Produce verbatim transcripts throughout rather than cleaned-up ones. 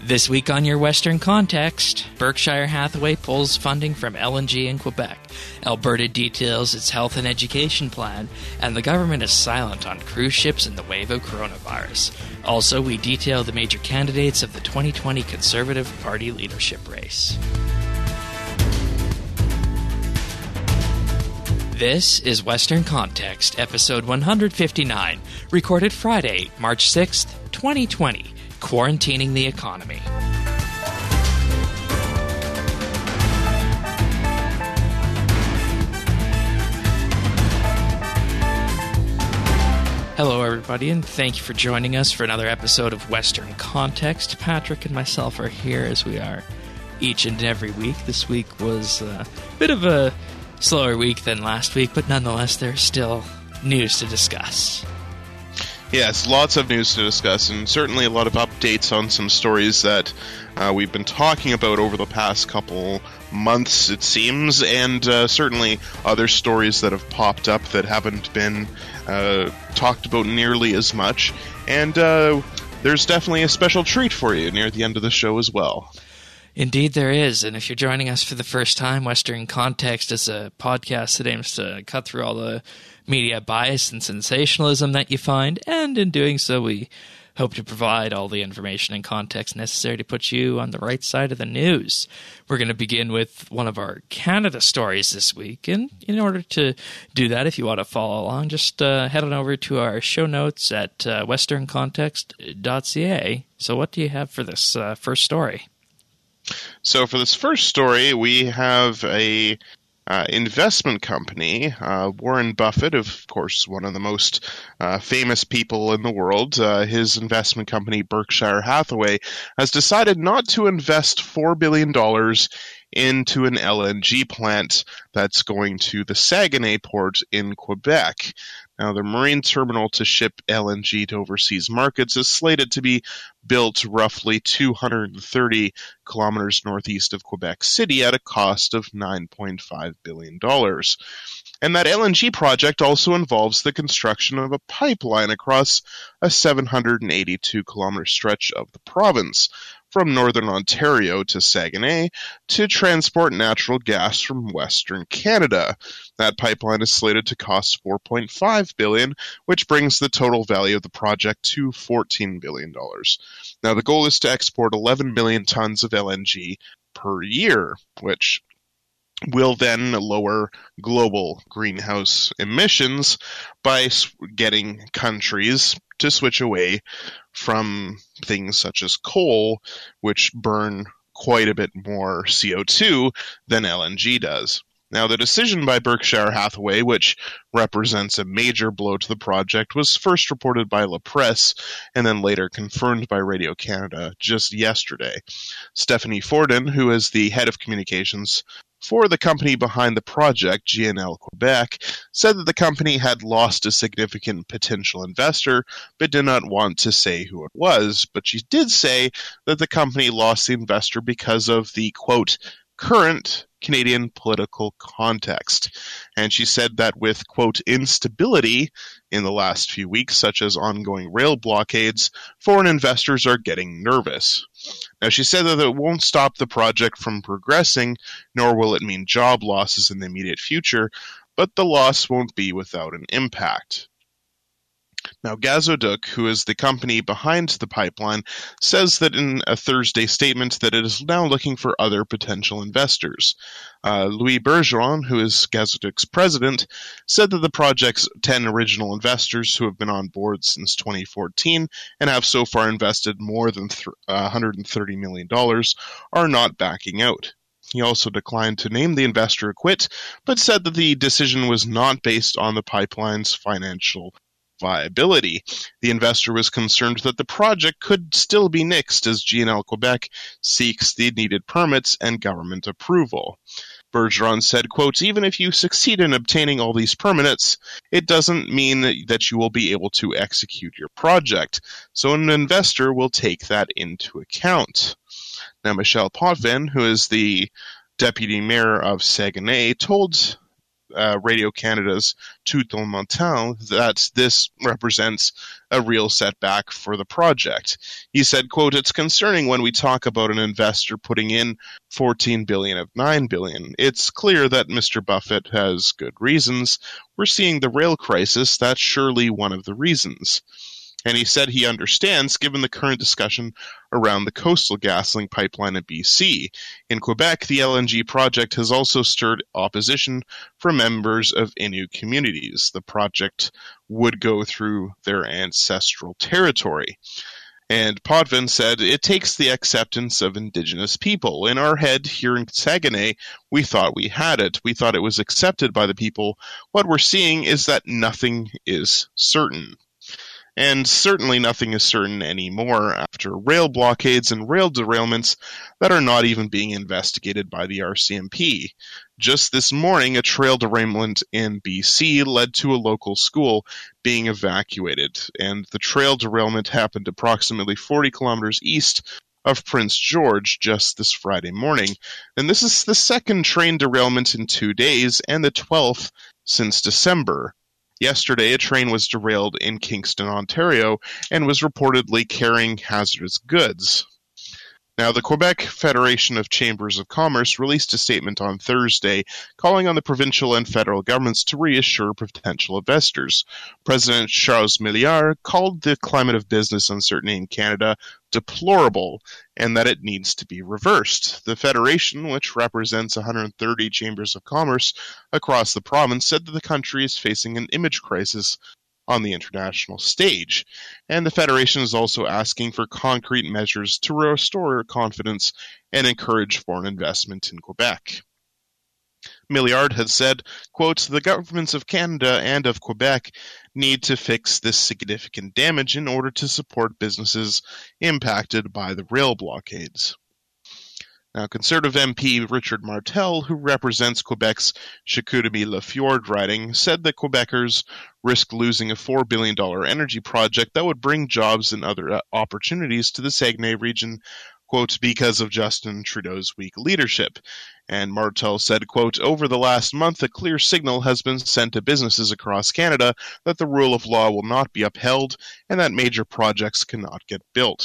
This week on Your Western Context, Berkshire Hathaway pulls funding from L N G in Quebec, Alberta details its health and education plan, and the government is silent on cruise ships in the wave of coronavirus. Also, we detail the major candidates of the twenty twenty Conservative Party leadership race. This is Western Context, episode one hundred fifty-nine, recorded Friday, March sixth, twenty twenty. Quarantining the economy. Hello, everybody, and thank you for joining us for another episode of Western Context. Patrick and myself are here as we are each and every week. This week was a bit of a slower week than last week, but nonetheless, there's still news to discuss. Yes, lots of news to discuss, and certainly a lot of updates on some stories that uh, we've been talking about over the past couple months, it seems, and uh, certainly other stories that have popped up that haven't been uh, talked about nearly as much. And uh, there's definitely a special treat for you near the end of the show as well. Indeed there is, and if you're joining us for the first time, Western Context is a podcast that aims to cut through all the media bias and sensationalism that you find, and in doing so we hope to provide all the information and context necessary to put you on the right side of the news. We're going to begin with one of our Canada stories this week, and in order to do that, if you want to follow along, just uh, head on over to our show notes at uh, western context dot c a. So what do you have for this uh, first story? So for this first story, we have a uh, investment company, uh, Warren Buffett, of course, one of the most uh, famous people in the world. Uh, his investment company, Berkshire Hathaway, has decided not to invest four billion dollars into an L N G plant that's going to the Saguenay port in Quebec. Now, the marine terminal to ship L N G to overseas markets is slated to be built roughly two hundred thirty kilometers northeast of Quebec City at a cost of nine point five billion dollars. And that L N G project also involves the construction of a pipeline across a seven hundred eighty-two kilometer stretch of the province, from northern Ontario to Saguenay, to transport natural gas from Western Canada. That pipeline is slated to cost four point five billion dollars, which brings the total value of the project to fourteen billion dollars. Now, the goal is to export eleven million tons of L N G per year, which will then lower global greenhouse emissions by getting countries to switch away from things such as coal, which burn quite a bit more C O two than L N G does. Now, the decision by Berkshire Hathaway, which represents a major blow to the project, was first reported by La Presse and then later confirmed by Radio-Canada just yesterday. Stephanie Forden, who is the head of communications for the company behind the project, G N L Quebec, said that the company had lost a significant potential investor, but did not want to say who it was. But she did say that the company lost the investor because of the, quote, current Canadian political context. And she said that with, quote, instability in the last few weeks, such as ongoing rail blockades, foreign investors are getting nervous. Now, she said that it won't stop the project from progressing, nor will it mean job losses in the immediate future, but the loss won't be without an impact. Now, Gazoduc, who is the company behind the pipeline, says that in a Thursday statement that it is now looking for other potential investors. Uh, Louis Bergeron, who is Gazoduc's president, said that the project's ten original investors who have been on board since twenty fourteen and have so far invested more than th- uh, one hundred thirty million dollars are not backing out. He also declined to name the investor a quit, but said that the decision was not based on the pipeline's financial viability. The investor was concerned that the project could still be nixed as G N L Quebec seeks the needed permits and government approval. Bergeron said, quote, even if you succeed in obtaining all these permits, it doesn't mean that you will be able to execute your project. So an investor will take that into account. Now, Michel Potvin, who is the deputy mayor of Saguenay, told uh, Radio Canada's Tout le Matin that this represents a real setback for the project. He said, quote, "It's concerning when we talk about an investor putting in fourteen billion dollars of nine billion dollars. It's clear that Mister Buffett has good reasons. We're seeing the rail crisis. That's surely one of the reasons." And he said he understands, given the current discussion around the Coastal GasLink pipeline in B C. In Quebec, the L N G project has also stirred opposition from members of Innu communities. The project would go through their ancestral territory. And Potvin said, "It takes the acceptance of Indigenous people. In our head here in Saguenay, we thought we had it. We thought it was accepted by the people. What we're seeing is that nothing is certain." And certainly nothing is certain anymore after rail blockades and rail derailments that are not even being investigated by the R C M P. Just this morning, a trail derailment in B C led to a local school being evacuated, and the trail derailment happened approximately forty kilometers east of Prince George just this Friday morning. And this is the second train derailment in two days and the twelfth since December. Yesterday, a train was derailed in Kingston, Ontario, and was reportedly carrying hazardous goods. Now, the Quebec Federation of Chambers of Commerce released a statement on Thursday calling on the provincial and federal governments to reassure potential investors. President Charles Milliard called the climate of business uncertainty in Canada deplorable and that it needs to be reversed. The Federation, which represents one hundred thirty chambers of commerce across the province, said that the country is facing an image crisis on the international stage, and the Federation is also asking for concrete measures to restore confidence and encourage foreign investment in Quebec. Milliard has said, quote, "The governments of Canada and of Quebec need to fix this significant damage in order to support businesses impacted by the rail blockades." Now, Conservative M P Richard Martel, who represents Quebec's Chicoutimi-Lafjord riding, said that Quebecers risk losing a four billion dollars energy project that would bring jobs and other opportunities to the Saguenay region, quote, "because of Justin Trudeau's weak leadership." And Martel said, quote, "Over the last month, a clear signal has been sent to businesses across Canada that the rule of law will not be upheld and that major projects cannot get built."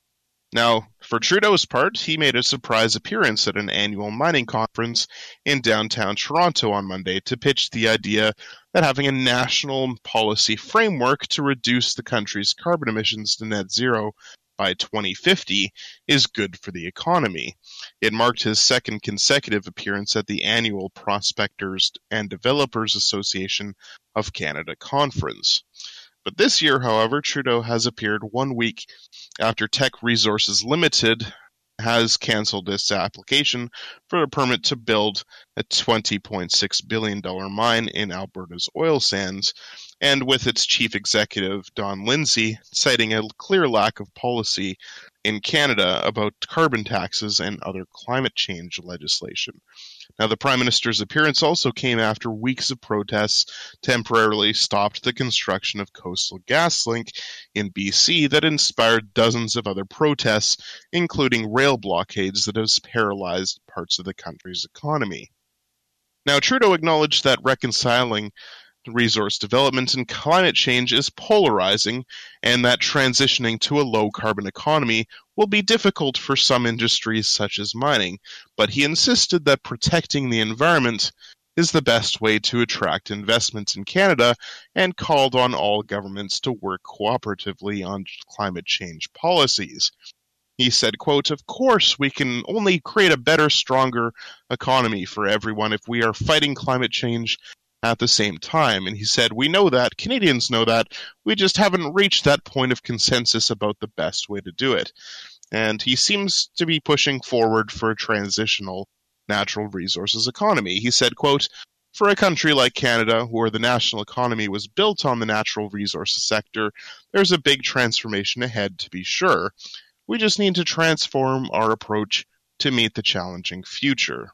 Now, for Trudeau's part, he made a surprise appearance at an annual mining conference in downtown Toronto on Monday to pitch the idea that having a national policy framework to reduce the country's carbon emissions to net zero by twenty fifty is good for the economy. It marked his second consecutive appearance at the annual Prospectors and Developers Association of Canada conference. But this year, however, Trudeau has appeared one week after Teck Resources Limited has cancelled its application for a permit to build a twenty point six billion dollars mine in Alberta's oil sands, and with its chief executive, Don Lindsay, citing a clear lack of policy in Canada about carbon taxes and other climate change legislation. Now, the Prime Minister's appearance also came after weeks of protests temporarily stopped the construction of Coastal GasLink in B C that inspired dozens of other protests, including rail blockades that have paralyzed parts of the country's economy. Now, Trudeau acknowledged that reconciling resource development and climate change is polarizing, and that transitioning to a low-carbon economy will be difficult for some industries such as mining, but he insisted that protecting the environment is the best way to attract investment in Canada and called on all governments to work cooperatively on climate change policies. He said, quote, "Of course, we can only create a better, stronger economy for everyone if we are fighting climate change at the same time." And he said, "We know that, Canadians know that, we just haven't reached that point of consensus about the best way to do it." And he seems to be pushing forward for a transitional natural resources economy. He said, quote, "For a country like Canada, where the national economy was built on the natural resources sector, there's a big transformation ahead, to be sure. We just need to transform our approach to meet the challenging future."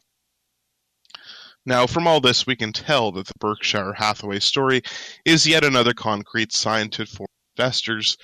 Now, from all this, we can tell that the Berkshire Hathaway story is yet another concrete sign to foreign investors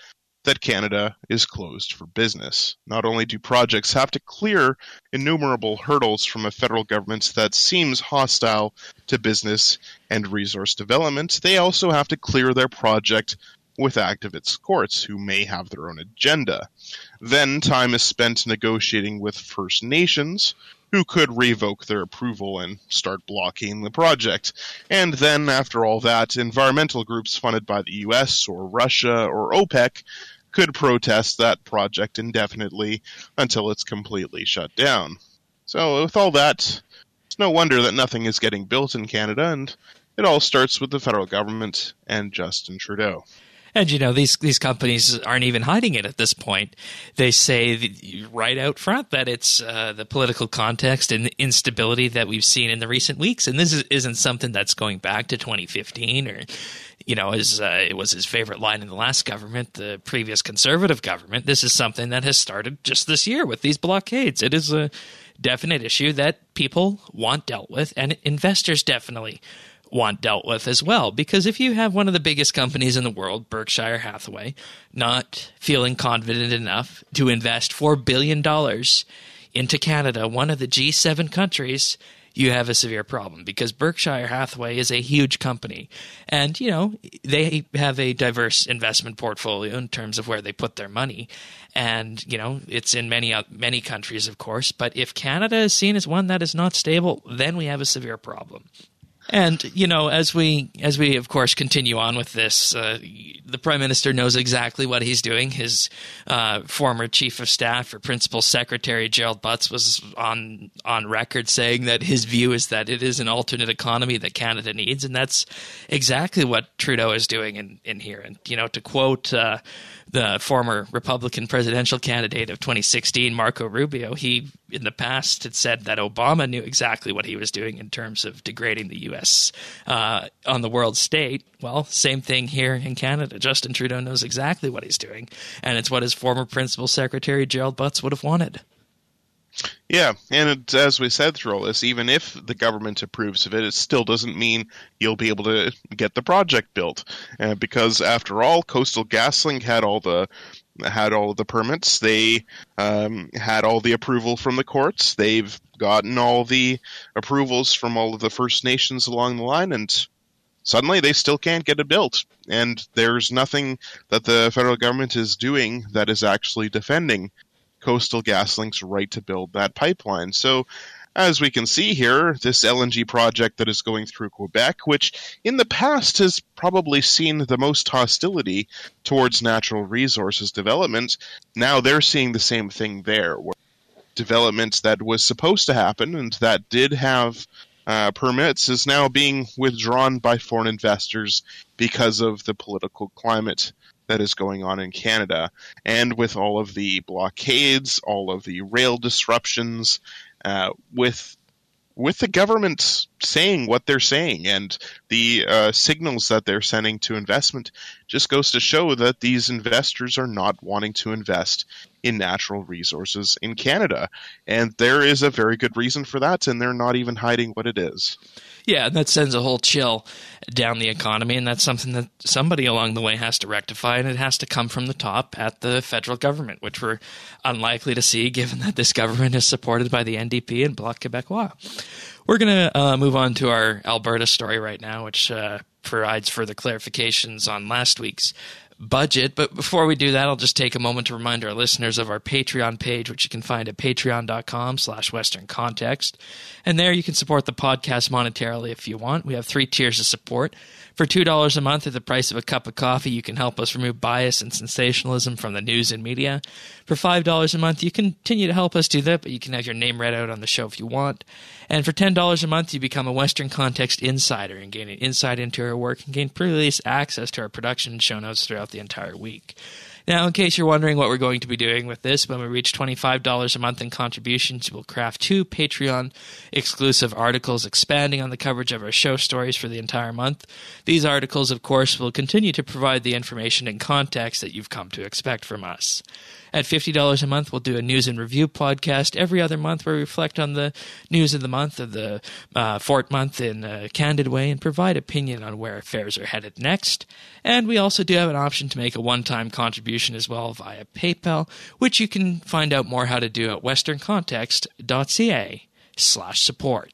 that Canada is closed for business. Not only do projects have to clear innumerable hurdles from a federal government that seems hostile to business and resource development, they also have to clear their project with activist courts who may have their own agenda. Then time is spent negotiating with First Nations, who could revoke their approval and start blocking the project. And then, after all that, environmental groups funded by the U S or Russia or OPEC could protest that project indefinitely until it's completely shut down. So with all that, it's no wonder that nothing is getting built in Canada, and it all starts with the federal government and Justin Trudeau. And, you know, these these companies aren't even hiding it at this point. They say right out front that it's uh, the political context and the instability that we've seen in the recent weeks. And this is, isn't something that's going back to twenty fifteen or, you know, as, uh, it was his favorite line in the last government, the previous Conservative government. This is something that has started just this year with these blockades. It is a definite issue that people want dealt with, and investors definitely want dealt with as well. Because if you have one of the biggest companies in the world, Berkshire Hathaway, not feeling confident enough to invest four billion dollars into Canada, one of the G seven countries, you have a severe problem, because Berkshire Hathaway is a huge company. And, you know, they have a diverse investment portfolio in terms of where they put their money. And, you know, it's in many, many countries, of course. But if Canada is seen as one that is not stable, then we have a severe problem. And, you know, as we, as we of course, continue on with this, uh, the Prime Minister knows exactly what he's doing. His uh, former Chief of Staff or Principal Secretary, Gerald Butts, was on on record saying that his view is that it is an alternate economy that Canada needs, and that's exactly what Trudeau is doing in, in here. And, you know, to quote uh, the former Republican presidential candidate of twenty sixteen, Marco Rubio, he in the past had said that Obama knew exactly what he was doing in terms of degrading the U S uh, on the world state. Well, same thing here in Canada. Justin Trudeau knows exactly what he's doing, and it's what his former Principal Secretary, Gerald Butts, would have wanted. Yeah, and it, as we said through all this, even if the government approves of it, it still doesn't mean you'll be able to get the project built, uh, because after all, Coastal GasLink had all the had all of the permits. They um, had all the approval from the courts. They've gotten all the approvals from all of the First Nations along the line, and suddenly they still can't get it built. And there's nothing that the federal government is doing that is actually defending Coastal GasLink's right to build that pipeline. So, as we can see here, this L N G project that is going through Quebec, which in the past has probably seen the most hostility towards natural resources development, now they're seeing the same thing there, where development that was supposed to happen and that did have uh, permits is now being withdrawn by foreign investors because of the political climate that is going on in Canada. And with all of the blockades, all of the rail disruptions, uh, with with the government saying what they're saying, and the uh, signals that they're sending to investment, just goes to show that these investors are not wanting to invest in natural resources in Canada. And there is a very good reason for that, and they're not even hiding what it is. Yeah, and that sends a whole chill down the economy, and that's something that somebody along the way has to rectify, and it has to come from the top at the federal government, which we're unlikely to see given that this government is supported by the N D P and Bloc Québécois. We're going to uh, move on to our Alberta story right now, which uh, provides further clarifications on last week's budget. But before we do that, I'll just take a moment to remind our listeners of our Patreon page, which you can find at patreon.com slash Western Context. And there you can support the podcast monetarily if you want. We have three tiers of support. For two dollars a month at the price of a cup of coffee, you can help us remove bias and sensationalism from the news and media. For five dollars a month, you continue to help us do that, but you can have your name read out on the show if you want. And for ten dollars a month, you become a Western Context insider and gain an insight into our work and gain pre-release access to our production and show notes throughout the entire week. Now, in case you're wondering what we're going to be doing with this, when we reach twenty-five dollars a month in contributions, we'll craft two Patreon-exclusive articles expanding on the coverage of our show stories for the entire month. These articles, of course, will continue to provide the information and context that you've come to expect from us. At fifty dollars a month, we'll do a news and review podcast every other month where we reflect on the news of the month, of the uh, fort month in a candid way, and provide opinion on where affairs are headed next. And we also do have an option to make a one-time contribution as well via PayPal, which you can find out more how to do at westerncontext.ca slash support.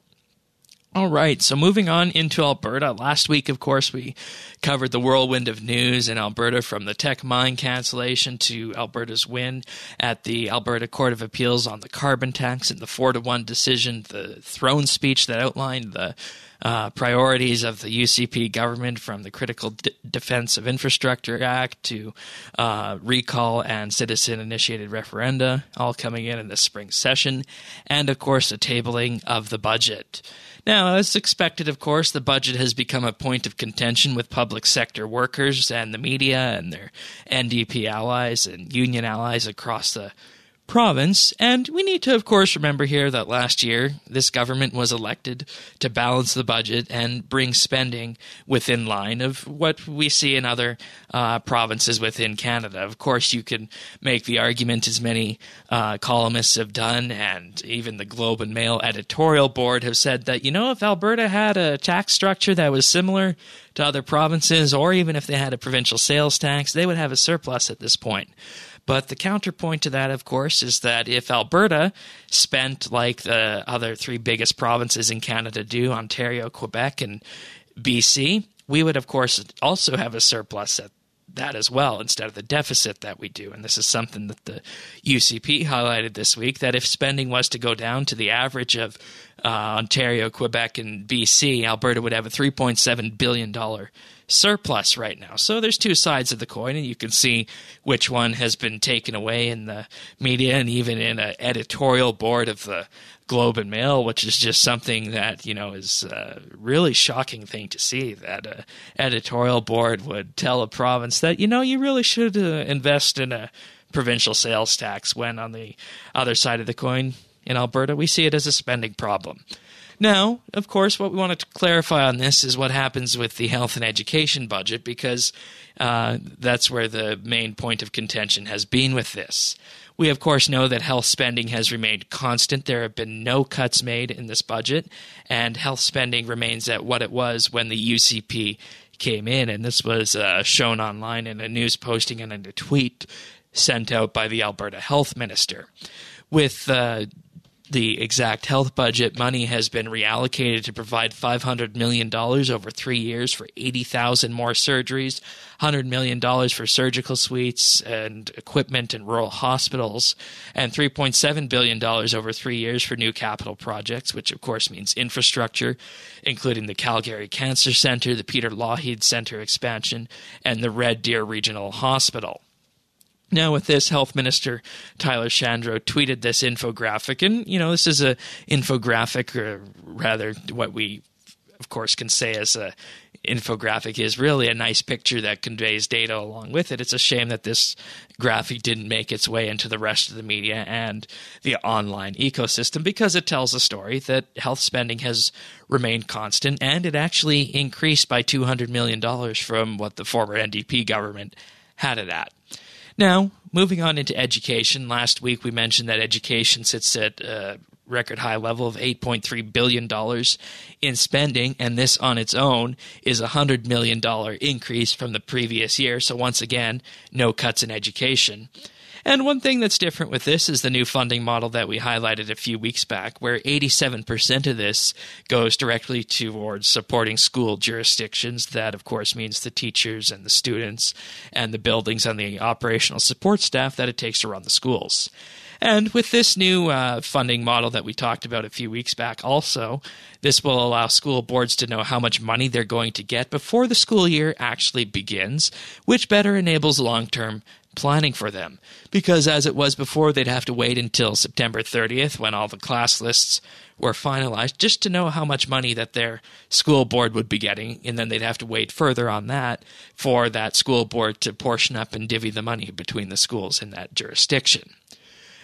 All right, so moving on into Alberta. Last week, of course, we covered the whirlwind of news in Alberta, from the Teck mine cancellation to Alberta's win at the Alberta Court of Appeals on the carbon tax and the four to one decision, the throne speech that outlined the uh, priorities of the U C P government, from the Critical D- Defense of Infrastructure Act to uh, recall and citizen-initiated referenda, all coming in in the spring session, and, of course, the tabling of the budget. Now, as expected, of course, the budget has become a point of contention with public sector workers and the media and their N D P allies and union allies across the province. And we need to, of course, remember here that last year this government was elected to balance the budget and bring spending within line of what we see in other uh, provinces within Canada. Of course, you can make the argument, as many uh, columnists have done, and even the Globe and Mail editorial board have said, that, you know, if Alberta had a tax structure that was similar to other provinces, or even if they had a provincial sales tax, they would have a surplus at this point. But the counterpoint to that, of course, is that if Alberta spent like the other three biggest provinces in Canada do, Ontario, Quebec, and B C, we would, of course, also have a surplus at that as well, instead of the deficit that we do. And this is something that the U C P highlighted this week, that if spending was to go down to the average of uh, Ontario, Quebec, and B C, Alberta would have a three point seven billion dollars surplus right now. So there's two sides of the coin, and you can see which one has been taken away in the media and even in an editorial board of the Globe and Mail, which is just something that, you know, is a really shocking thing to see, that an editorial board would tell a province that, you know, you really should uh, invest in a provincial sales tax, when on the other side of the coin in Alberta, we see it as a spending problem. Now, of course, what we wanted to clarify on this is what happens with the health and education budget, because uh, that's where the main point of contention has been with this. We, of course, know that health spending has remained constant. There have been no cuts made in this budget, and health spending remains at what it was when the U C P came in. And this was uh, shown online in a news posting and in a tweet sent out by the Alberta Health Minister. With uh, the exact health budget, money has been reallocated to provide five hundred million dollars over three years for eighty thousand more surgeries, one hundred million dollars for surgical suites and equipment in rural hospitals, and three point seven billion dollars over three years for new capital projects, which of course means infrastructure, including the Calgary Cancer Centre, the Peter Lougheed Centre expansion, and the Red Deer Regional Hospital. Now, with this, Health Minister Tyler Shandro tweeted this infographic, and, you know, this is a infographic, or rather what we, of course, can say as a infographic is really a nice picture that conveys data along with it. It's a shame that this graphic didn't make its way into the rest of the media and the online ecosystem, because it tells a story that health spending has remained constant, and it actually increased by two hundred million dollars from what the former N D P government had it at. Now, moving on into education, last week we mentioned that education sits at a record high level of eight point three billion dollars in spending, and this on its own is a one hundred million dollars increase from the previous year. So once again, no cuts in education. And one thing that's different with this is the new funding model that we highlighted a few weeks back, where eighty-seven percent of this goes directly towards supporting school jurisdictions. That, of course, means the teachers and the students and the buildings and the operational support staff that it takes to run the schools. And with this new uh, funding model that we talked about a few weeks back also, this will allow school boards to know how much money they're going to get before the school year actually begins, which better enables long-term planning for them. Because as it was before, they'd have to wait until September thirtieth, when all the class lists were finalized, just to know how much money that their school board would be getting, and then they'd have to wait further on that for that school board to portion up and divvy the money between the schools in that jurisdiction.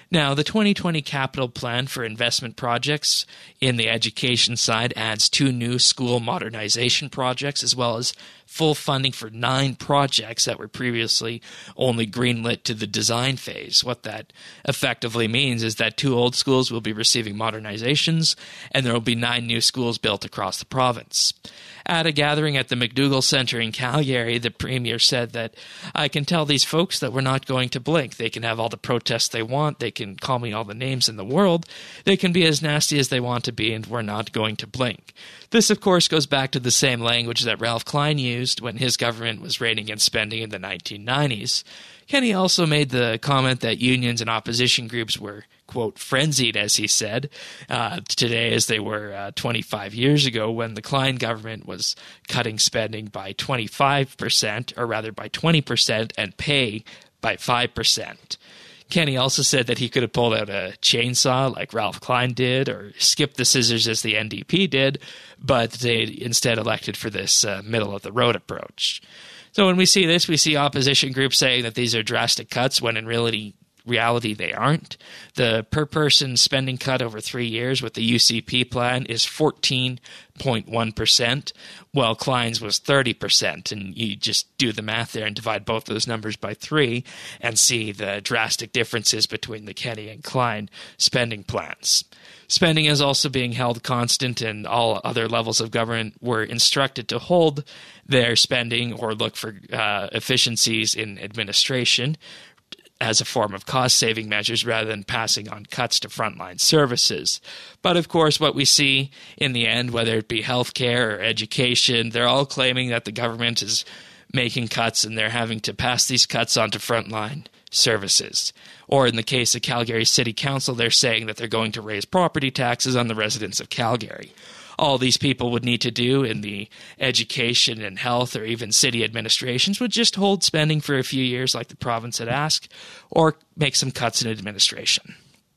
Now, the twenty twenty capital plan for investment projects in the education side adds two new school modernization projects, as well as full funding for nine projects that were previously only greenlit to the design phase. What that effectively means is that two old schools will be receiving modernizations, and there will be nine new schools built across the province. At a gathering at the McDougall Centre in Calgary, the Premier said that, "I can tell these folks that we're not going to blink. They can have all the protests they want. They can call me all the names in the world. They can be as nasty as they want to be, and we're not going to blink." This, of course, goes back to the same language that Ralph Klein used when his government was reining in spending in the nineteen nineties. Kenney also made the comment that unions and opposition groups were, quote, frenzied, as he said, uh, today as they were uh, twenty-five years ago when the Klein government was cutting spending by twenty-five percent, or rather by twenty percent, and pay by five percent. Kenney also said that he could have pulled out a chainsaw like Ralph Klein did, or skipped the scissors as the N D P did, but they instead elected for this uh, middle-of-the-road approach. So when we see this, we see opposition groups saying that these are drastic cuts when in reality, reality they aren't. The per-person spending cut over three years with the U C P plan is fourteen point one percent, while Klein's was thirty percent. And you just do the math there and divide both those numbers by three and see the drastic differences between the Kenney and Klein spending plans. Spending is also being held constant, and all other levels of government were instructed to hold their spending or look for uh, efficiencies in administration as a form of cost-saving measures rather than passing on cuts to frontline services. But of course, what we see in the end, whether it be healthcare or education, they're all claiming that the government is making cuts and they're having to pass these cuts on to frontline services. Or in the case of Calgary City Council, they're saying that they're going to raise property taxes on the residents of Calgary. All these people would need to do in the education and health or even city administrations would just hold spending for a few years like the province had asked, or make some cuts in administration.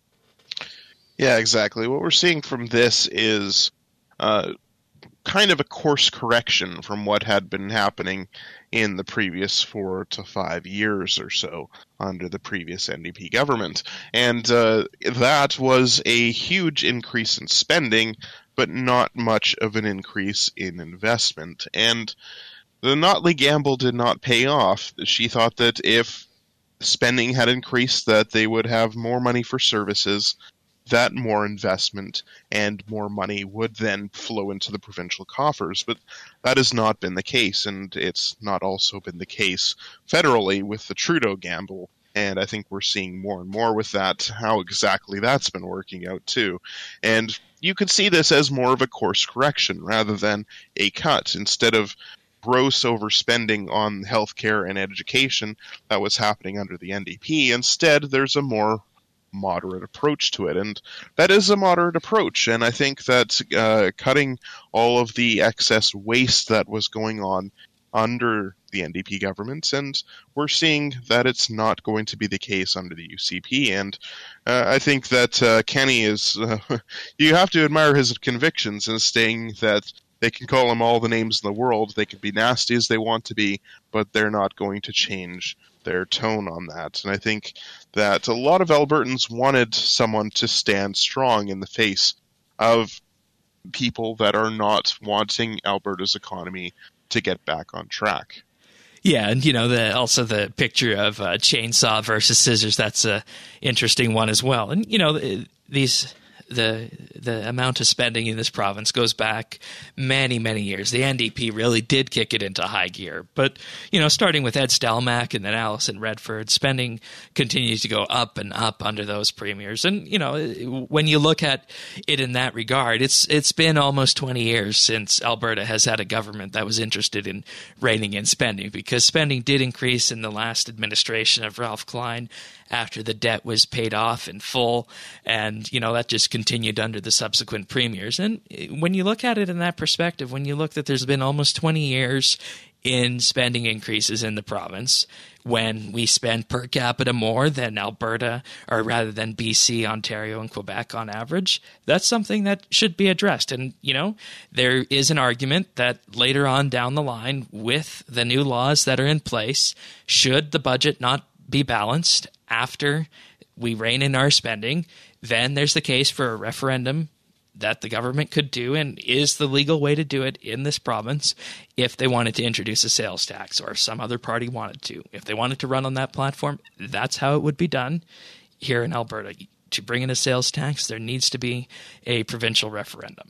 Yeah, exactly. What we're seeing from this is uh, kind of a course correction from what had been happening in the previous four to five years or so under the previous N D P government. And uh, that was a huge increase in spending, but not much of an increase in investment. And the Notley gamble did not pay off. She thought that if spending had increased, that they would have more money for services, that more investment and more money would then flow into the provincial coffers. But that has not been the case, and it's not also been the case federally with the Trudeau gamble. And I think we're seeing more and more with that, how exactly that's been working out too. And you could see this as more of a course correction rather than a cut. Instead of gross overspending on healthcare and education that was happening under the N D P, instead there's a more moderate approach to it. And that is a moderate approach. And I think that uh, cutting all of the excess waste that was going on under the N D P government, and we're seeing that it's not going to be the case under the U C P. And uh, I think that uh, Kenney is, uh, you have to admire his convictions in saying that they can call him all the names in the world, they can be nasty as they want to be, but they're not going to change their tone on that. And I think that a lot of Albertans wanted someone to stand strong in the face of people that are not wanting Alberta's economy to get back on track. Yeah, and you know, the also the picture of uh, chainsaw versus scissors, that's a interesting one as well. And you know, these the the amount of spending in this province goes back many, many years. The N D P really did kick it into high gear. But, you know, starting with Ed Stelmach and then Alison Redford, spending continues to go up and up under those premiers. And, you know, when you look at it in that regard, it's it's been almost twenty years since Alberta has had a government that was interested in reining in spending, because spending did increase in the last administration of Ralph Klein after the debt was paid off in full. And, you know, that just continued under the subsequent premiers. And when you look at it in that perspective, when you look that there's been almost twenty years in spending increases in the province, when we spend per capita more than Alberta, or rather than B C, Ontario, and Quebec on average, that's something that should be addressed. And, you know, there is an argument that later on down the line, with the new laws that are in place, should the budget not be balanced after we rein in our spending, then there's the case for a referendum that the government could do, and is the legal way to do it in this province, if they wanted to introduce a sales tax, or if some other party wanted to. If they wanted to run on that platform, that's how it would be done here in Alberta. To bring in a sales tax, there needs to be a provincial referendum.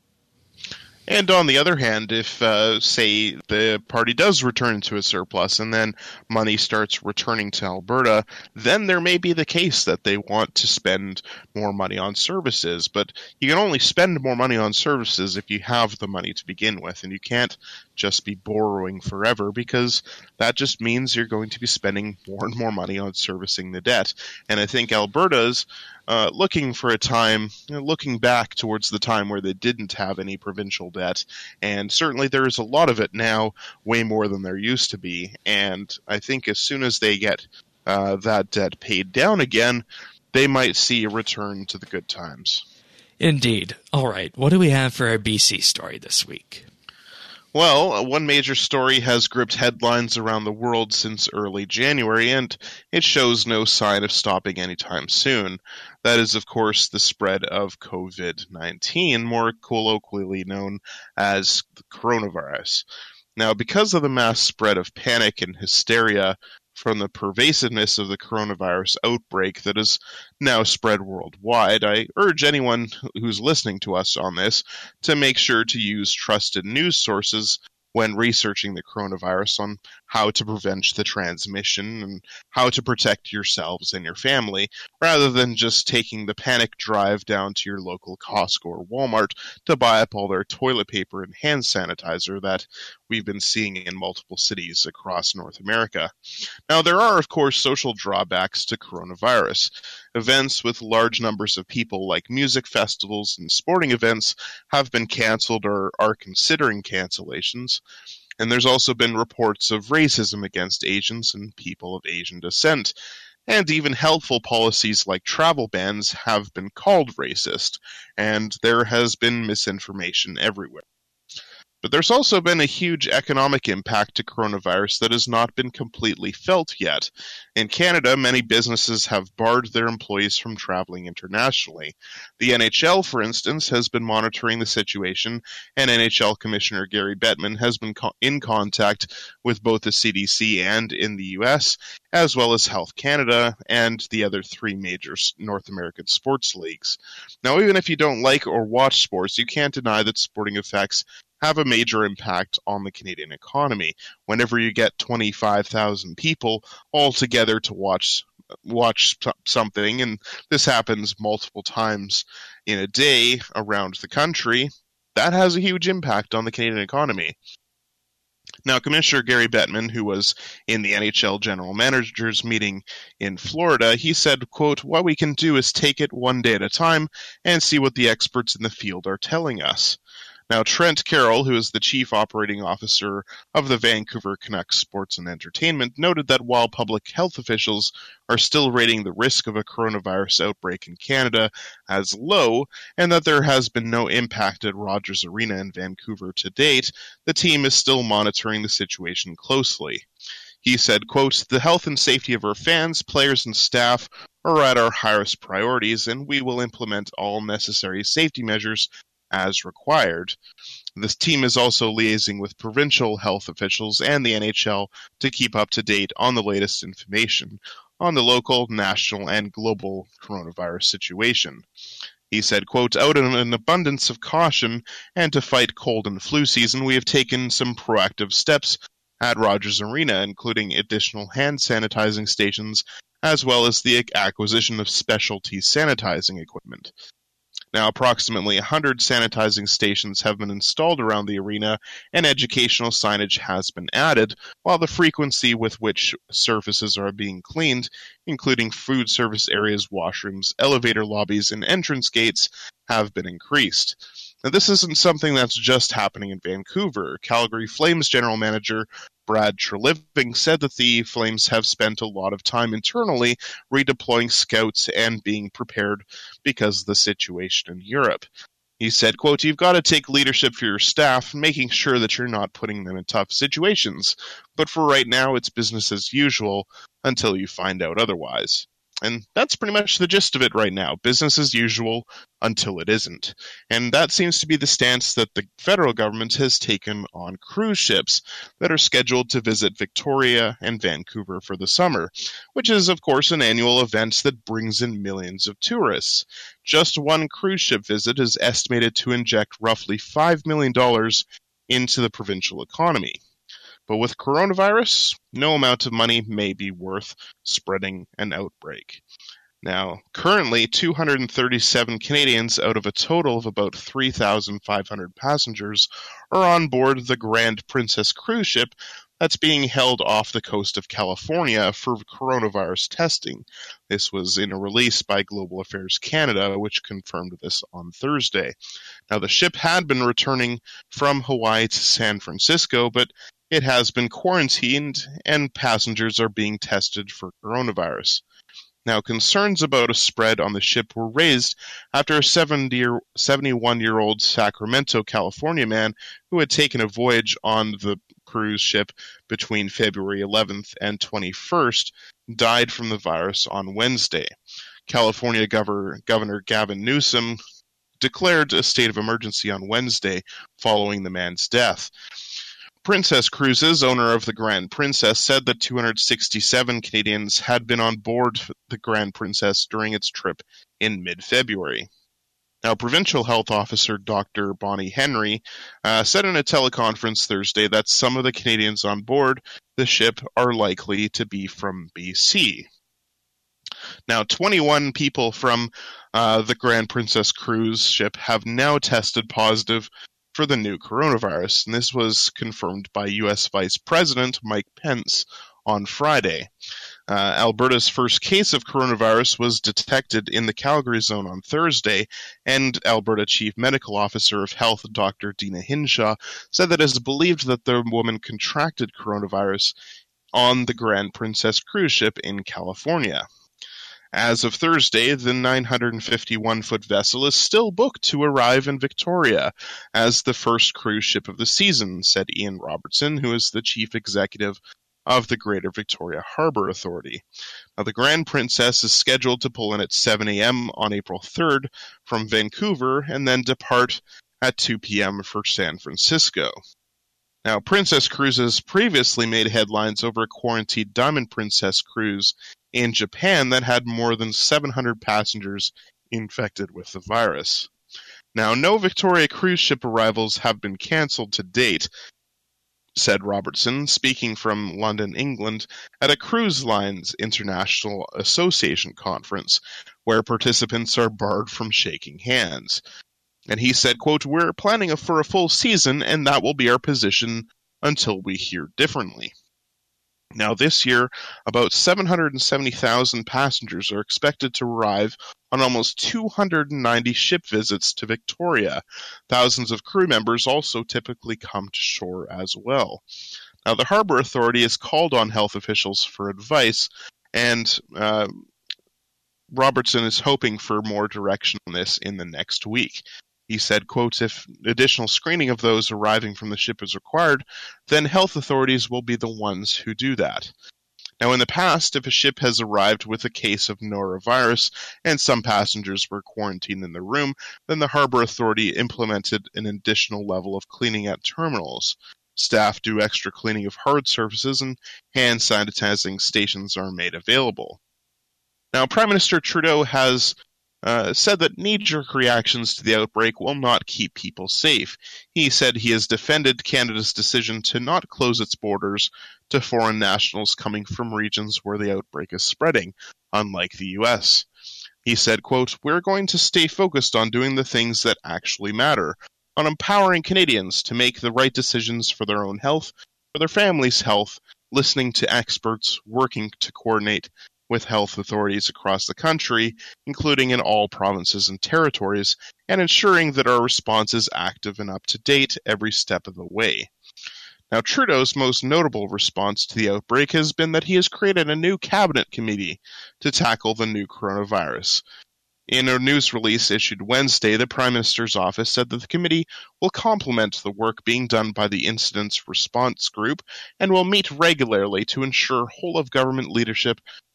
And on the other hand, if, uh, say, the party does return to a surplus and then money starts returning to Alberta, then there may be the case that they want to spend more money on services. But you can only spend more money on services if you have the money to begin with, and you can't just be borrowing forever, because that just means you're going to be spending more and more money on servicing the debt. And I think Alberta's uh, looking for a time, you know, looking back towards the time where they didn't have any provincial debt, and certainly there is a lot of it now, way more than there used to be. And I think as soon as they get uh, that debt paid down again, they might see a return to the good times. Indeed. All right, what do we have for our B C story this week? Well, one major story has gripped headlines around the world since early January, and it shows no sign of stopping anytime soon. That is, of course, the spread of COVID nineteen, more colloquially known as the coronavirus. Now, because of the mass spread of panic and hysteria from the pervasiveness of the coronavirus outbreak that is now spread worldwide, I urge anyone who's listening to us on this to make sure to use trusted news sources when researching the coronavirus on how to prevent the transmission and how to protect yourselves and your family, rather than just taking the panic drive down to your local Costco or Walmart to buy up all their toilet paper and hand sanitizer that we've been seeing in multiple cities across North America. Now, there are, of course, social drawbacks to coronavirus. Events with large numbers of people, like music festivals and sporting events, have been canceled or are considering cancellations. And there's also been reports of racism against Asians and people of Asian descent. And even helpful policies like travel bans have been called racist, and there has been misinformation everywhere. But there's also been a huge economic impact to coronavirus that has not been completely felt yet. In Canada, many businesses have barred their employees from traveling internationally. The N H L, for instance, has been monitoring the situation, and N H L Commissioner Gary Bettman has been co- in contact with both the C D C and in the U S, as well as Health Canada and the other three major North American sports leagues. Now, even if you don't like or watch sports, you can't deny that sporting effects have a major impact on the Canadian economy. Whenever you get twenty-five thousand people all together to watch watch something, and this happens multiple times in a day around the country, that has a huge impact on the Canadian economy. Now, Commissioner Gary Bettman, who was in the N H L General Managers meeting in Florida, he said, quote, "What we can do is take it one day at a time and see what the experts in the field are telling us." Now, Trent Carroll, who is the Chief Operating Officer of the Vancouver Canucks Sports and Entertainment, noted that while public health officials are still rating the risk of a coronavirus outbreak in Canada as low, and that there has been no impact at Rogers Arena in Vancouver to date, the team is still monitoring the situation closely. He said, quote, "The health and safety of our fans, players, and staff are at our highest priorities, and we will implement all necessary safety measures as required." This team is also liaising with provincial health officials and the N H L to keep up to date on the latest information on the local, national, and global coronavirus situation. He said, quote, "Out of an abundance of caution and to fight cold and flu season, we have taken some proactive steps at Rogers Arena, including additional hand sanitizing stations, as well as the acquisition of specialty sanitizing equipment. Now, approximately one hundred sanitizing stations have been installed around the arena, and educational signage has been added, while the frequency with which surfaces are being cleaned, including food service areas, washrooms, elevator lobbies, and entrance gates, have been increased. Now, this isn't something that's just happening in Vancouver. Calgary Flames general manager Brad Treliving said that the Flames have spent a lot of time internally redeploying scouts and being prepared because of the situation in Europe. He said, quote, "You've got to take leadership for your staff, making sure that you're not putting them in tough situations. But for right now, it's business as usual until you find out otherwise." And that's pretty much the gist of it right now. Business as usual until it isn't. And that seems to be the stance that the federal government has taken on cruise ships that are scheduled to visit Victoria and Vancouver for the summer, which is, of course, an annual event that brings in millions of tourists. Just one cruise ship visit is estimated to inject roughly five million dollars into the provincial economy. But with coronavirus, no amount of money may be worth spreading an outbreak. Now, currently, two hundred thirty-seven Canadians out of a total of about three thousand five hundred passengers are on board the Grand Princess cruise ship that's being held off the coast of California for coronavirus testing. This was in a release by Global Affairs Canada, which confirmed this on Thursday. Now, the ship had been returning from Hawaii to San Francisco, but it has been quarantined and passengers are being tested for coronavirus. Now, concerns about a spread on the ship were raised after a seventy-one-year-old Sacramento, California man who had taken a voyage on the cruise ship between February eleventh and twenty-first died from the virus on Wednesday. California Governor, Governor Gavin Newsom declared a state of emergency on Wednesday following the man's death. Princess Cruises, owner of the Grand Princess, said that two hundred sixty-seven Canadians had been on board the Grand Princess during its trip in mid-February. Now, Provincial Health Officer Doctor Bonnie Henry uh, said in a teleconference Thursday that some of the Canadians on board the ship are likely to be from B C. Now, twenty-one people from uh, the Grand Princess cruise ship have now tested positive for the new coronavirus, and this was confirmed by U S Vice President Mike Pence on Friday. Uh, Alberta's first case of coronavirus was detected in the Calgary zone on Thursday, and Alberta Chief Medical Officer of Health Doctor Dina Hinshaw said that it is believed that the woman contracted coronavirus on the Grand Princess cruise ship in California. As of Thursday, the nine hundred fifty-one foot vessel is still booked to arrive in Victoria as the first cruise ship of the season, said Ian Robertson, who is the chief executive of the Greater Victoria Harbour Authority. Now, the Grand Princess is scheduled to pull in at seven a.m. on April third from Vancouver and then depart at two p.m. for San Francisco. Now, Princess Cruises previously made headlines over a quarantined Diamond Princess cruise in Japan that had more than seven hundred passengers infected with the virus. Now, no Victoria cruise ship arrivals have been cancelled to date, said Robertson, speaking from London, England, at a Cruise Lines International Association conference, where participants are barred from shaking hands. And he said, quote, "We're planning for a full season, and that will be our position until we hear differently." Now, this year, about seven hundred seventy thousand passengers are expected to arrive on almost two hundred ninety ship visits to Victoria. Thousands of crew members also typically come to shore as well. Now, the Harbour Authority has called on health officials for advice, and uh, Robertson is hoping for more direction on this in the next week. He said, quote, "If additional screening of those arriving from the ship is required, then health authorities will be the ones who do that." Now, in the past, if a ship has arrived with a case of norovirus and some passengers were quarantined in the room, then the Harbour Authority implemented an additional level of cleaning at terminals. Staff do extra cleaning of hard surfaces, and hand sanitizing stations are made available. Now, Prime Minister Trudeau has Uh, said that knee-jerk reactions to the outbreak will not keep people safe. He said he has defended Canada's decision to not close its borders to foreign nationals coming from regions where the outbreak is spreading, unlike the U S. He said, quote, "We're going to stay focused on doing the things that actually matter, on empowering Canadians to make the right decisions for their own health, for their family's health, listening to experts, working to coordinate with health authorities across the country, including in all provinces and territories, and ensuring that our response is active and up to date every step of the way." Now, Trudeau's most notable response to the outbreak has been that he has created a new cabinet committee to tackle the new coronavirus. In a news release issued Wednesday, the Prime Minister's office said that the committee will complement the work being done by the Incident Response Group and will meet regularly to ensure whole-of-government leadership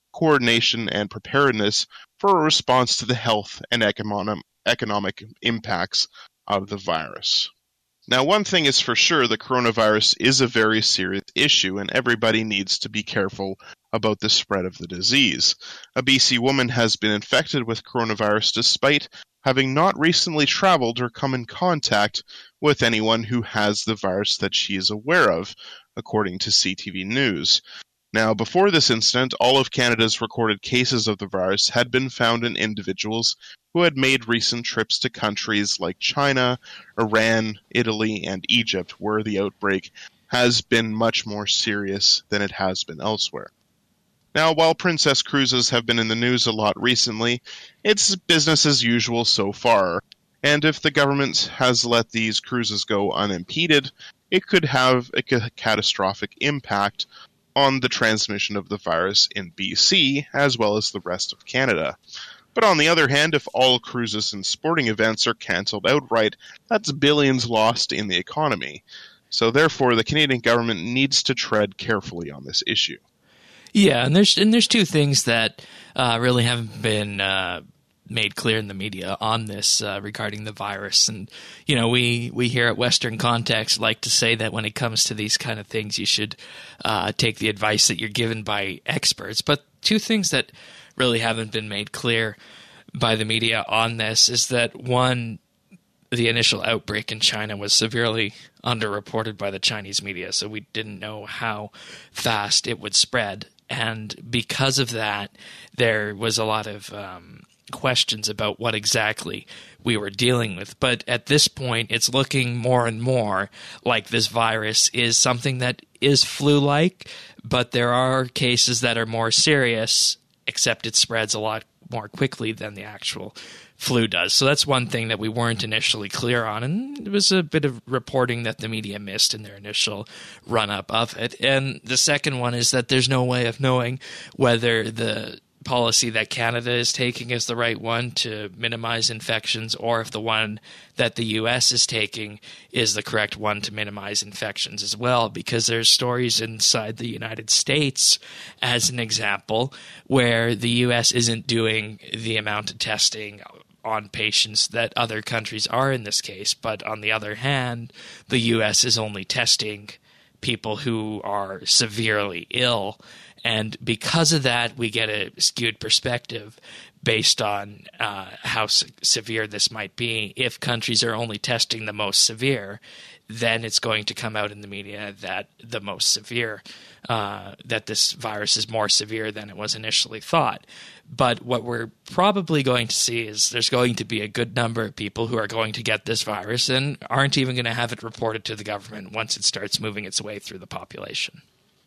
coordination, and preparedness for a response to the health and economic, economic impacts of the virus. Now, one thing is for sure, the coronavirus is a very serious issue, and everybody needs to be careful about the spread of the disease. A B C woman has been infected with coronavirus despite having not recently traveled or come in contact with anyone who has the virus that she is aware of, according to C T V News. Now, before this incident, all of Canada's recorded cases of the virus had been found in individuals who had made recent trips to countries like China, Iran, Italy, and Egypt, where the outbreak has been much more serious than it has been elsewhere. Now, while Princess Cruises have been in the news a lot recently, it's business as usual so far, and if the government has let these cruises go unimpeded, it could have a ca- catastrophic impact on the transmission of the virus in B C as well as the rest of Canada. But on the other hand, if all cruises and sporting events are cancelled outright, that's billions lost in the economy. So therefore, the Canadian government needs to tread carefully on this issue. Yeah, and there's and there's two things that uh, really haven't been uh, made clear in the media on this uh, regarding the virus. And, you know, we, we here at Western Context like to say that when it comes to these kind of things, you should uh, take the advice that you're given by experts. But two things that really haven't been made clear by the media on this is that, one, the initial outbreak in China was severely underreported by the Chinese media, so we didn't know how fast it would spread. And because of that, there was a lot of um, questions about what exactly we were dealing with. But at this point, it's looking more and more like this virus is something that is flu-like, but there are cases that are more serious, except it spreads a lot more quickly than the actual flu does. So that's one thing that we weren't initially clear on, and it was a bit of reporting that the media missed in their initial run-up of it. And the second one is that there's no way of knowing whether the policy that Canada is taking is the right one to minimize infections, or if the one that the U S is taking is the correct one to minimize infections as well, because there's stories inside the United States, as an example, where the U S isn't doing the amount of testing on patients that other countries are in this case, but on the other hand, the U S is only testing people who are severely ill. And because of that, we get a skewed perspective based on uh, how se- severe this might be. If countries are only testing the most severe, then it's going to come out in the media that the most severe, uh, that this virus is more severe than it was initially thought. But what we're probably going to see is there's going to be a good number of people who are going to get this virus and aren't even going to have it reported to the government once it starts moving its way through the population.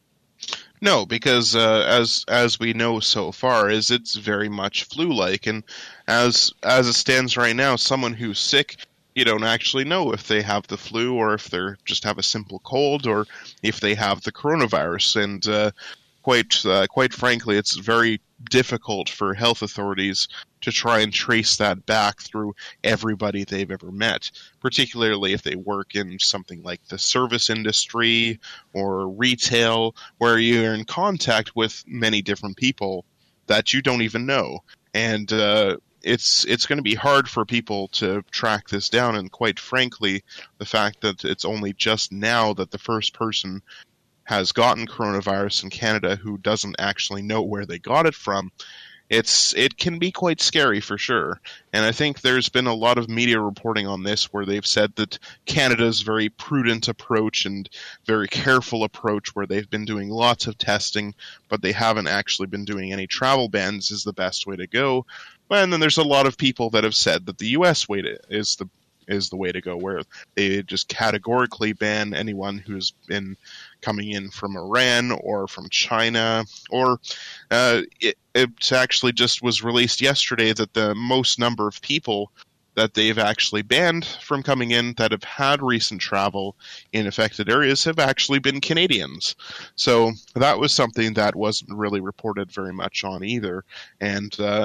No, because uh, as as we know so far, is it's very much flu-like, and as as it stands right now, someone who's sick, you don't actually know if they have the flu or if they just have a simple cold or if they have the coronavirus. And uh, quite uh, quite frankly, it's very difficult for health authorities to try and trace that back through everybody they've ever met, particularly if they work in something like the service industry or retail, where you're in contact with many different people that you don't even know. And uh, it's it's going to be hard for people to track this down. And quite frankly, the fact that it's only just now that the first person has gotten coronavirus in Canada who doesn't actually know where they got it from, it's it can be quite scary for sure. And I think there's been a lot of media reporting on this where they've said that Canada's very prudent approach and very careful approach, where they've been doing lots of testing, but they haven't actually been doing any travel bans, is the best way to go. And then there's a lot of people that have said that the U S way to, is the is the way to go, where they just categorically ban anyone who's been coming in from Iran or from China. Or uh, it, it actually just was released yesterday that the most number of people that they've actually banned from coming in that have had recent travel in affected areas have actually been Canadians. So that was something that wasn't really reported very much on either. And uh,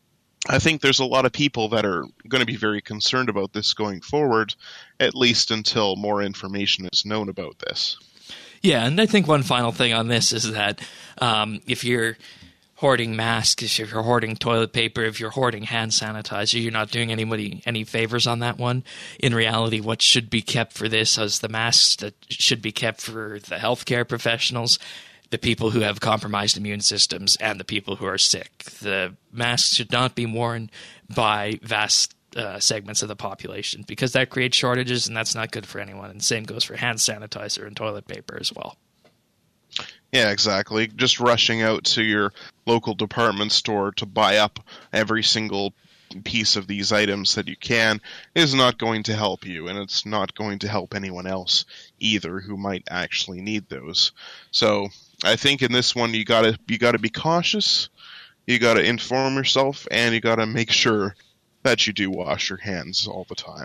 I think there's a lot of people that are going to be very concerned about this going forward, at least until more information is known about this. Yeah, and I think one final thing on this is that um, if you're hoarding masks, if you're hoarding toilet paper, if you're hoarding hand sanitizer, you're not doing anybody any favors on that one. In reality, what should be kept for this is the masks that should be kept for the healthcare professionals, the people who have compromised immune systems, and the people who are sick. The masks should not be worn by vast uh, segments of the population because that creates shortages, and that's not good for anyone. And the same goes for hand sanitizer and toilet paper as well. Yeah, exactly. Just rushing out to your local department store to buy up every single piece of these items that you can is not going to help you, and it's not going to help anyone else either who might actually need those. So I think in this one you gotta you gotta be cautious, you gotta inform yourself, and you gotta make sure that you do wash your hands all the time.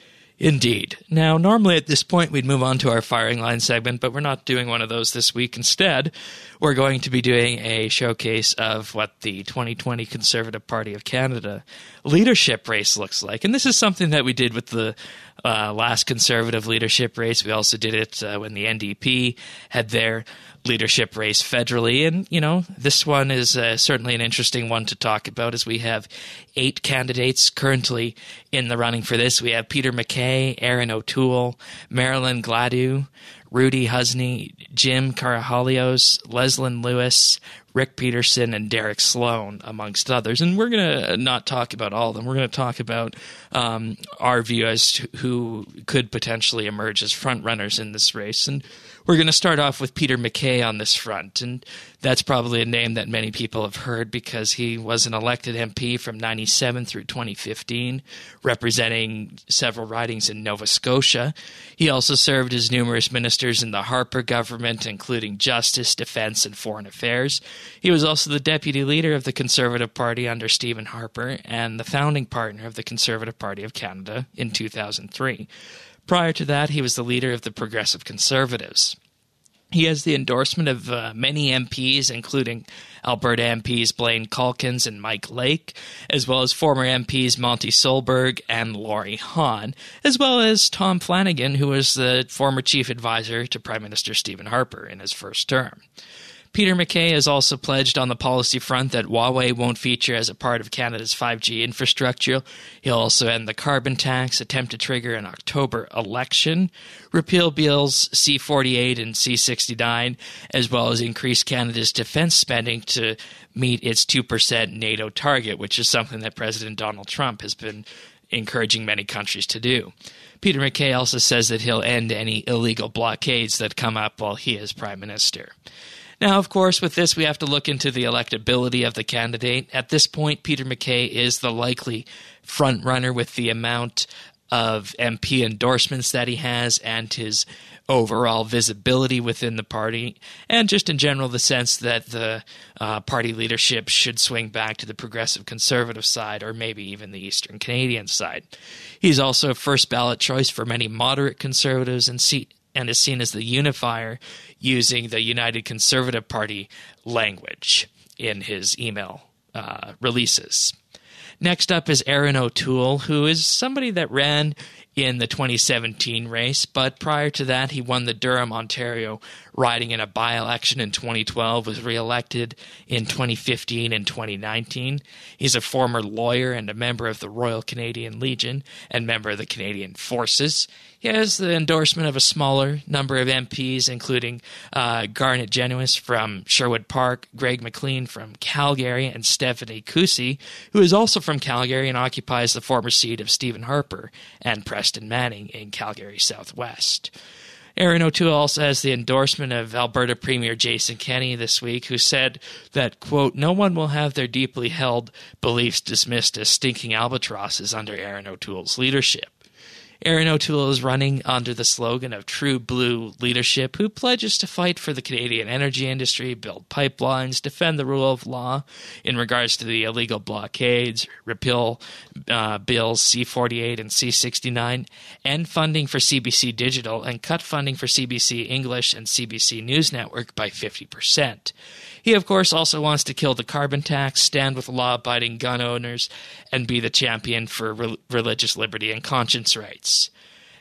Indeed. Now, normally at this point we'd move on to our firing line segment, but we're not doing one of those this week. Instead, we're going to be doing a showcase of what the twenty twenty Conservative Party of Canada leadership race looks like. And this is something that we did with the uh, last Conservative leadership race. We also did it uh, when the N D P had their leadership race federally. And, you know, this one is uh, certainly an interesting one to talk about as we have eight candidates currently in the running for this. We have Peter MacKay, Erin O'Toole, Marilyn Gladu, Rudy Husney, Jim Karahalios, Leslyn Lewis, Rick Peterson, and Derek Sloan, amongst others. And we're going to not talk about all of them. We're going to talk about um, our view as to who could potentially emerge as front runners in this race. And we're going to start off with Peter MacKay on this front, and that's probably a name that many people have heard because he was an elected M P from ninety-seven through twenty fifteen, representing several ridings in Nova Scotia. He also served as numerous ministers in the Harper government, including Justice, Defence, and Foreign Affairs. He was also the deputy leader of the Conservative Party under Stephen Harper and the founding partner of the Conservative Party of Canada in two thousand three. Prior to that, he was the leader of the Progressive Conservatives. He has the endorsement of uh, many M Ps, including Alberta M Ps Blaine Calkins and Mike Lake, as well as former M Ps Monty Solberg and Laurie Hahn, as well as Tom Flanagan, who was the former chief advisor to Prime Minister Stephen Harper in his first term. Peter MacKay has also pledged on the policy front that Huawei won't feature as a part of Canada's five G infrastructure. He'll also end the carbon tax, attempt to trigger an October election, repeal bills C forty-eight and C sixty-nine, as well as increase Canada's defense spending to meet its two percent NATO target, which is something that President Donald Trump has been encouraging many countries to do. Peter MacKay also says that he'll end any illegal blockades that come up while he is Prime Minister. Now, of course, with this, we have to look into the electability of the candidate. At this point, Peter MacKay is the likely front runner with the amount of M P endorsements that he has and his overall visibility within the party, and just in general the sense that the uh, party leadership should swing back to the Progressive Conservative side or maybe even the Eastern Canadian side. He's also a first ballot choice for many moderate Conservatives and see- and is seen as the unifier using the United Conservative Party language in his email uh, releases. Next up is Erin O'Toole, who is somebody that ran in the twenty seventeen race, but prior to that he won the Durham, Ontario riding in a by-election in twenty twelve, was re-elected in twenty fifteen and twenty nineteen. He's a former lawyer and a member of the Royal Canadian Legion and member of the Canadian Forces. He has the endorsement of a smaller number of M Ps, including uh, Garnet Genuis from Sherwood Park, Greg McLean from Calgary, and Stephanie Coussy, who is also from Calgary and occupies the former seat of Stephen Harper and Preston Manning in Calgary Southwest. Erin O'Toole also has the endorsement of Alberta Premier Jason Kenney this week, who said that, quote, "No one will have their deeply held beliefs dismissed as stinking albatrosses under Erin O'Toole's leadership." Erin O'Toole is running under the slogan of True Blue Leadership, who pledges to fight for the Canadian energy industry, build pipelines, defend the rule of law in regards to the illegal blockades, repeal uh, bills C forty-eight and C sixty-nine, end funding for C B C Digital, and cut funding for C B C English and C B C News Network by fifty percent. He, of course, also wants to kill the carbon tax, stand with law-abiding gun owners, and be the champion for re- religious liberty and conscience rights.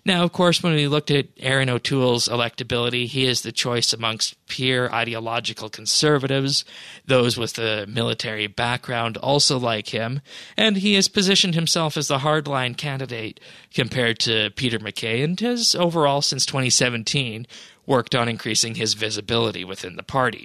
Now, of course, when we looked at Erin O'Toole's electability, he is the choice amongst pure ideological conservatives. Those with a military background also like him, and he has positioned himself as the hardline candidate compared to Peter MacKay, and has overall, since twenty seventeen, worked on increasing his visibility within the party.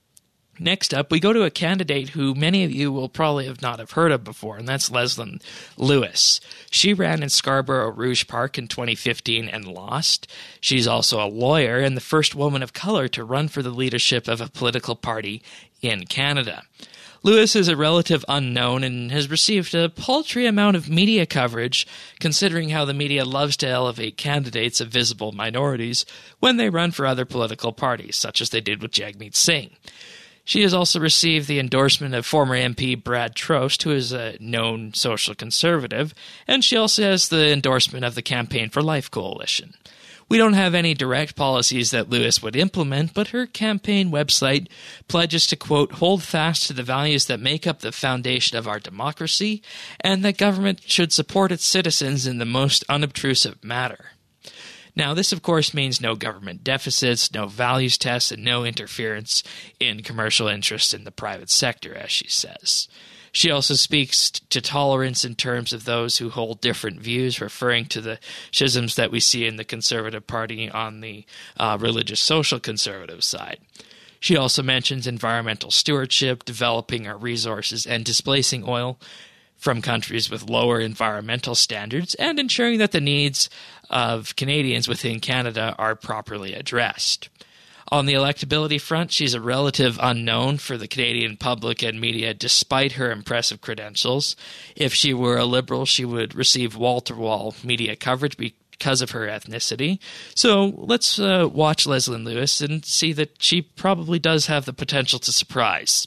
Next up, we go to a candidate who many of you will probably have not have heard of before, and that's Leslyn Lewis. She ran in Scarborough Rouge Park in twenty fifteen and lost. She's also a lawyer and the first woman of color to run for the leadership of a political party in Canada. Lewis is a relative unknown and has received a paltry amount of media coverage, considering how the media loves to elevate candidates of visible minorities when they run for other political parties, such as they did with Jagmeet Singh. She has also received the endorsement of former M P Brad Trost, who is a known social conservative, and she also has the endorsement of the Campaign for Life Coalition. We don't have any direct policies that Lewis would implement, but her campaign website pledges to, quote, hold fast to the values that make up the foundation of our democracy, and that government should support its citizens in the most unobtrusive manner. Now, this, of course, means no government deficits, no values tests, and no interference in commercial interests in the private sector, as she says. She also speaks to tolerance in terms of those who hold different views, referring to the schisms that we see in the Conservative Party on the uh, religious social conservative side. She also mentions environmental stewardship, developing our resources, and displacing oil from countries with lower environmental standards, and ensuring that the needs of Canadians within Canada are properly addressed. On the electability front, she's a relative unknown for the Canadian public and media, despite her impressive credentials. If she were a Liberal, she would receive wall-to-wall media coverage because of her ethnicity. So let's uh, watch Leslyn Lewis and see that she probably does have the potential to surprise.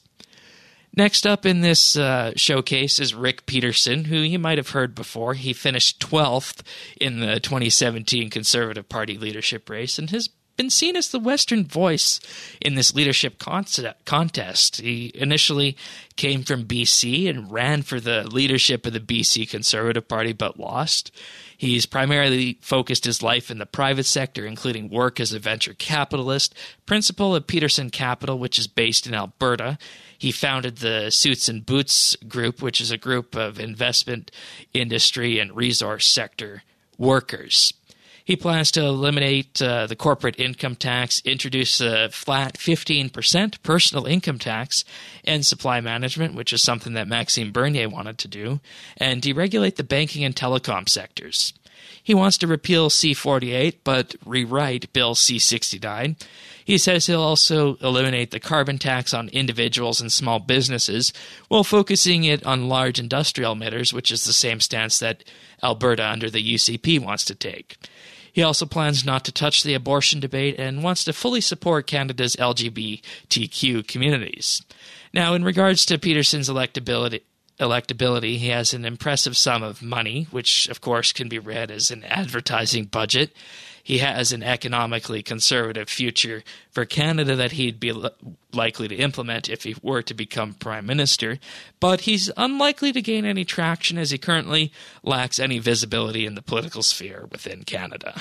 Next up in this uh, showcase is Rick Peterson, who you might have heard before. He finished twelfth in the twenty seventeen Conservative Party leadership race and has been seen as the Western voice in this leadership contest. He initially came from B C and ran for the leadership of the B C Conservative Party, but lost. He's primarily focused his life in the private sector, including work as a venture capitalist, principal of Peterson Capital, which is based in Alberta. He founded the Suits and Boots Group, which is a group of investment, industry, and resource sector workers. He plans to eliminate uh, the corporate income tax, introduce a flat fifteen percent personal income tax and supply management, which is something that Maxime Bernier wanted to do, and deregulate the banking and telecom sectors. He wants to repeal C forty-eight, but rewrite Bill C sixty-nine. He says he'll also eliminate the carbon tax on individuals and small businesses, while focusing it on large industrial emitters, which is the same stance that Alberta under the U C P wants to take. He also plans not to touch the abortion debate and wants to fully support Canada's L G B T Q communities. Now, in regards to Peterson's electability, electability, he has an impressive sum of money, which, of course, can be read as an advertising budget. He has an economically conservative future for Canada that he'd be li- likely to implement if he were to become Prime Minister, but he's unlikely to gain any traction as he currently lacks any visibility in the political sphere within Canada.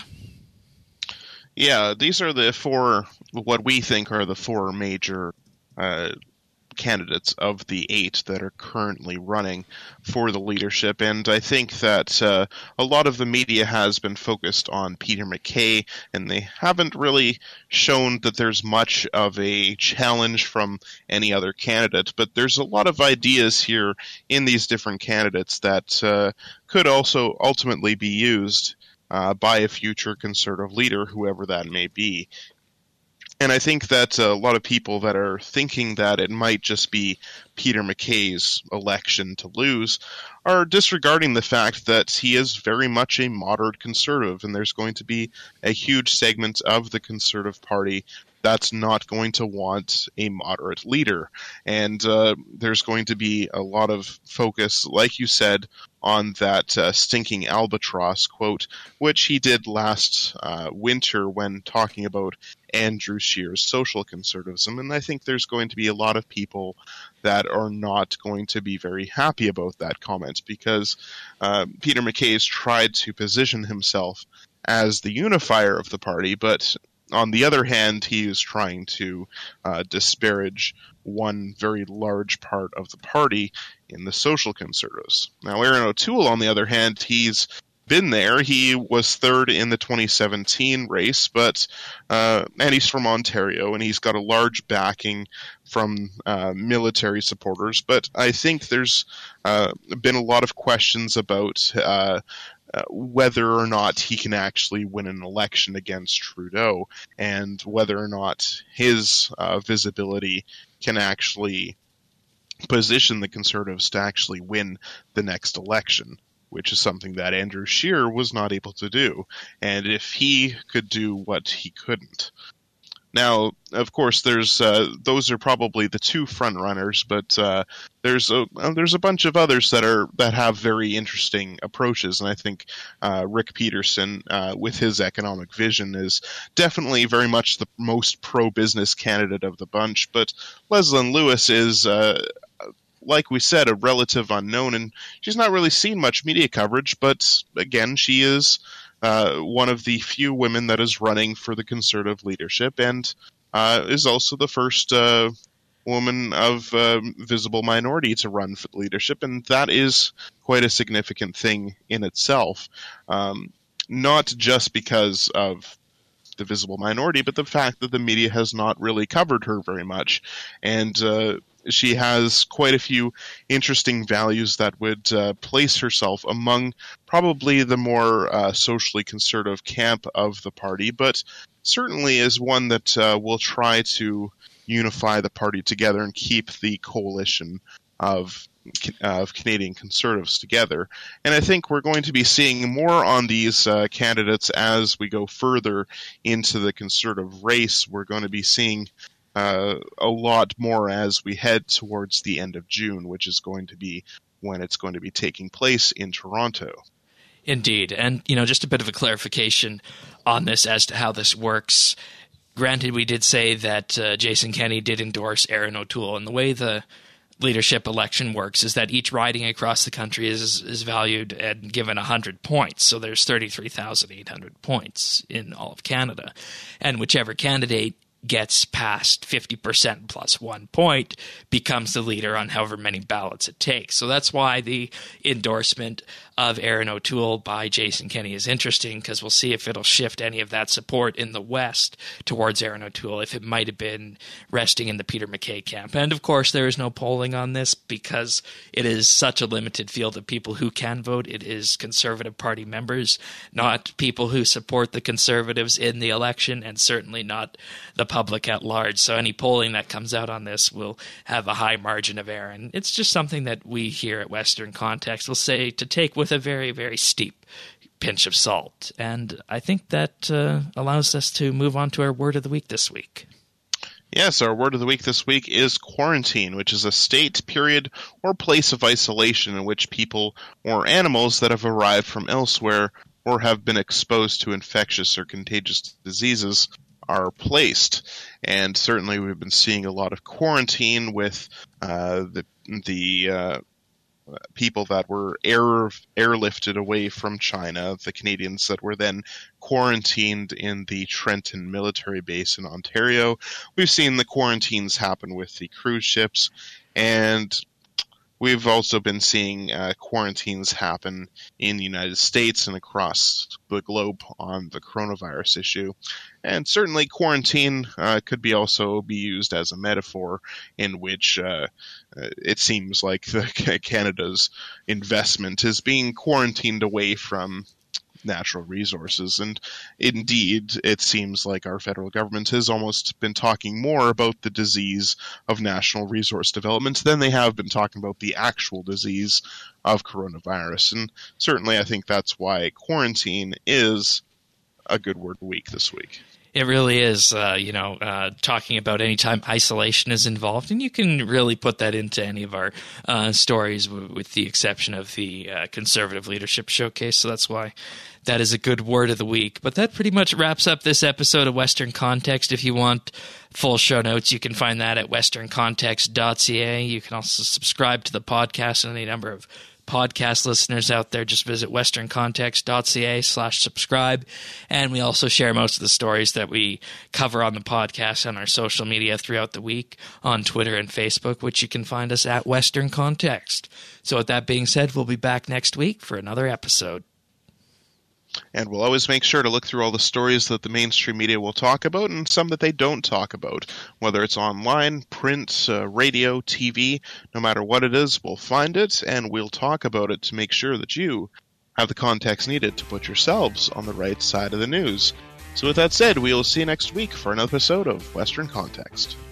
Yeah, these are the four, what we think are the four major uh, candidates of the eight that are currently running for the leadership, and I think that uh, a lot of the media has been focused on Peter MacKay, and they haven't really shown that there's much of a challenge from any other candidate, but there's a lot of ideas here in these different candidates that uh, could also ultimately be used uh, by a future Conservative leader, whoever that may be. And I think that a lot of people that are thinking that it might just be Peter MacKay's election to lose are disregarding the fact that he is very much a moderate conservative, and there's going to be a huge segment of the Conservative Party that's not going to want a moderate leader. And uh, there's going to be a lot of focus, like you said, on that uh, stinking albatross quote, which he did last uh, winter when talking about Andrew Scheer's social conservatism. And I think there's going to be a lot of people that are not going to be very happy about that comment, because uh, Peter MacKay has tried to position himself as the unifier of the party, but on the other hand, he is trying to uh, disparage one very large part of the party in the social conservatives. Now, Erin O'Toole, on the other hand, he's been there. He was third in the twenty seventeen race, but uh, and he's from Ontario, and he's got a large backing from uh, military supporters. But I think there's uh, been a lot of questions about uh, uh, whether or not he can actually win an election against Trudeau, and whether or not his uh, visibility can actually position the Conservatives to actually win the next election, which is something that Andrew Scheer was not able to do. And if he could do what he couldn't. Now, of course, there's uh, those are probably the two front runners, but uh, there's a there's a bunch of others that are that have very interesting approaches, and I think uh, Rick Peterson, uh, with his economic vision, is definitely very much the most pro-business candidate of the bunch. But Leslyn Lewis is, uh, like we said, a relative unknown, and she's not really seen much media coverage. But again, she is Uh, one of the few women that is running for the Conservative leadership, and uh, is also the first uh, woman of uh, visible minority to run for leadership, and that is quite a significant thing in itself. Um, not just because of the visible minority, but the fact that the media has not really covered her very much, and uh, she has quite a few interesting values that would uh, place herself among probably the more uh, socially conservative camp of the party, but certainly is one that uh, will try to unify the party together and keep the coalition of, uh, of Canadian Conservatives together. And I think we're going to be seeing more on these uh, candidates as we go further into the Conservative race. We're going to be seeing Uh, a lot more as we head towards the end of June, which is going to be when it's going to be taking place in Toronto. Indeed. And, you know, just a bit of a clarification on this as to how this works. Granted, we did say that uh, Jason Kenney did endorse Erin O'Toole, and the way the leadership election works is that each riding across the country is is valued and given one hundred points. So there's thirty-three thousand eight hundred points in all of Canada. And whichever candidate gets past fifty percent plus one point becomes the leader on however many ballots it takes. So that's why the endorsement of Erin O'Toole by Jason Kenney is interesting, because we'll see if it'll shift any of that support in the West towards Erin O'Toole, if it might have been resting in the Peter MacKay camp. And of course, there is no polling on this because it is such a limited field of people who can vote. It is Conservative Party members, not people who support the Conservatives in the election, and certainly not the public at large. So any polling that comes out on this will have a high margin of error. And it's just something that we here at Western Context will say to take with a very, very steep pinch of salt. And I think that uh, allows us to move on to our word of the week this week. Yes, our word of the week this week is quarantine, which is a state, period, or place of isolation in which people or animals that have arrived from elsewhere or have been exposed to infectious or contagious diseases are placed. And certainly we've been seeing a lot of quarantine with uh, the the uh, people that were air airlifted away from China, the Canadians that were then quarantined in the Trenton military base in Ontario. We've seen the quarantines happen with the cruise ships, and we've also been seeing uh, quarantines happen in the United States and across the globe on the coronavirus issue. And certainly quarantine uh, could be also be used as a metaphor in which uh, it seems like the, Canada's investment is being quarantined away from natural resources. And indeed, it seems like our federal government has almost been talking more about the disease of national resource development than they have been talking about the actual disease of coronavirus. And certainly I think that's why quarantine is a good word of the week this week. It really is, uh, you know, uh, talking about any time isolation is involved, and you can really put that into any of our uh, stories, w- with the exception of the uh, Conservative Leadership Showcase. So that's why that is a good word of the week. But that pretty much wraps up this episode of Western Context. If you want full show notes, you can find that at western context dot c a. You can also subscribe to the podcast on any number of podcast listeners out there, just visit westerncontext.ca slash subscribe. And we also share most of the stories that we cover on the podcast on our social media throughout the week on Twitter and Facebook, which you can find us at Western Context. So with that being said, we'll be back next week for another episode. And we'll always make sure to look through all the stories that the mainstream media will talk about and some that they don't talk about. Whether it's online, print, uh, radio, T V, no matter what it is, we'll find it and we'll talk about it to make sure that you have the context needed to put yourselves on the right side of the news. So with that said, we will see you next week for another episode of Western Context.